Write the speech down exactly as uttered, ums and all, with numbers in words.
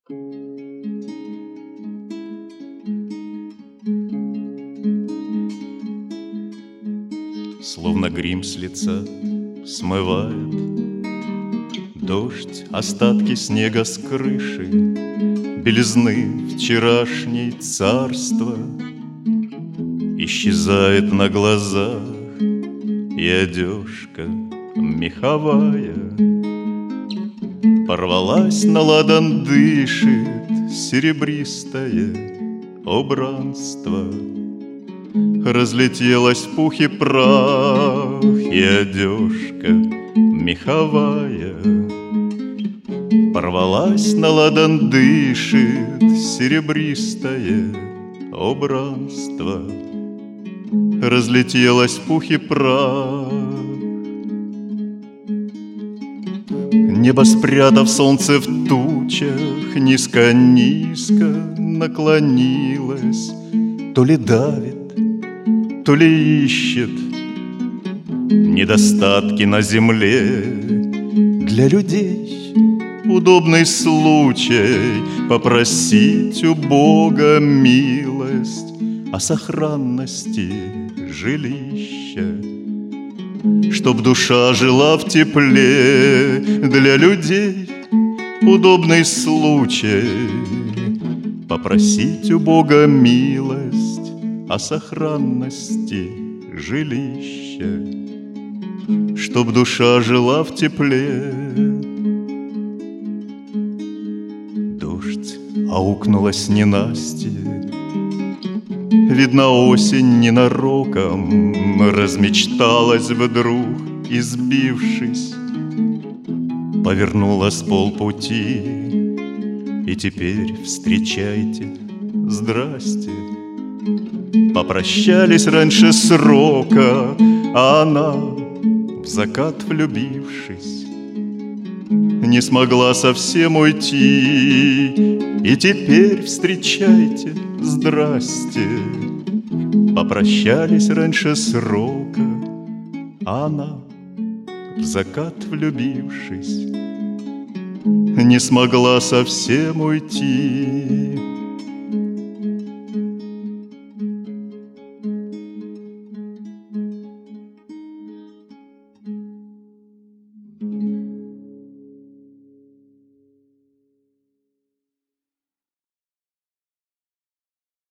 Словно грим с лица смывает дождь, остатки снега с крыши, белизны вчерашней царства. Исчезает на глазах и одежка меховая. Порвалась, на ладан дышит серебристое убранство. Разлетелась в пух и прах и одежка меховая. Порвалась, на ладан дышит серебристое убранство. Разлетелась в пух и прах. Небо, спрятав солнце в тучах, низко-низко наклонилось. То ли давит, то ли ищет недостатки на земле. Для людей удобный случай попросить у Бога милость о сохранности жилища, чтоб душа жила в тепле. Для людей удобный случай попросить у Бога милость о сохранности жилища, чтоб душа жила в тепле. Дождь аукнулась ненастье, видно, осень ненароком размечталась вдруг, избившись, повернула с полпути. И теперь встречайте, здрасте. Попрощались раньше срока, а она, в закат влюбившись, не смогла совсем уйти. И теперь встречайте, здрасте. Попрощались раньше срока, а она, в закат влюбившись, не смогла совсем уйти.